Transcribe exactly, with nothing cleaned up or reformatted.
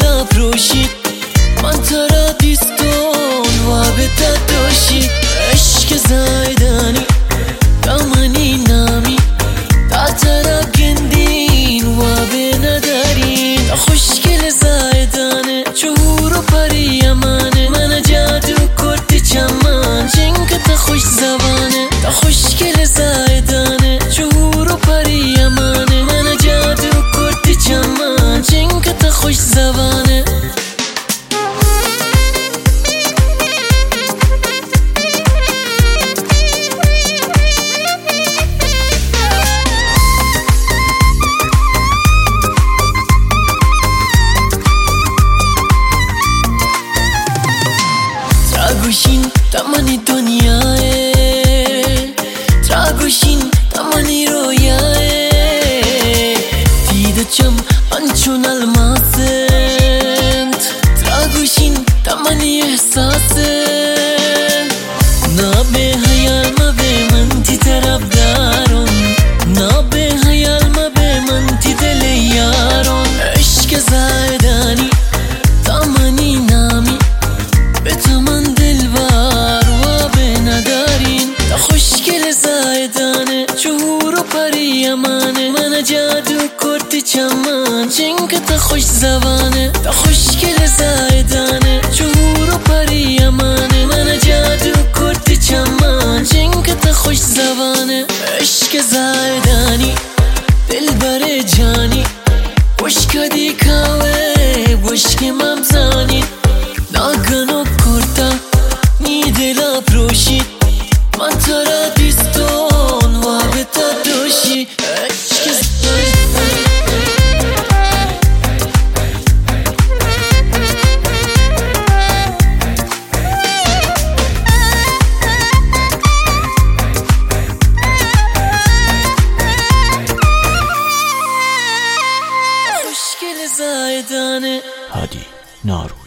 لبروشی من تو را دیستون و بتا دوشی عشق زایدانی دامنی نامی تا ترا گندین و به ندارین خوشگل زایدانه چهور و پری امانه من جادو کرد چمان چنگ تا خوش زبانه تا خوشگل زایدانه چهور و پری امانه من جادو کرد چمان چنگ تا خوش زبانه Tragushin tamani dunyae Tragushin tamani royae Dide cham anchun almasent Tragushin tamani ihsasent Na be hayal ma be man ti tarafdaron Na be hayal ma be man ti dile yaron Ishq zaydani tamani nami بتمن دلبر و به ندارین تا خوشگل زایدانه چهور و پری امانه من جادو کرد چمان چنگ تا خوش زبانه تا خوشگل زایدانه چهور و پری امانه من جادو کرد چمان چنگ تا خوش زبانه عشق زایدانی دلبر جانی خوشکدی کاوه بشک ممزانی ناگنو کرتا نی دلا پروشید من تو را دیستون و بتا دوشی خوشگل زایدانه هادی نارو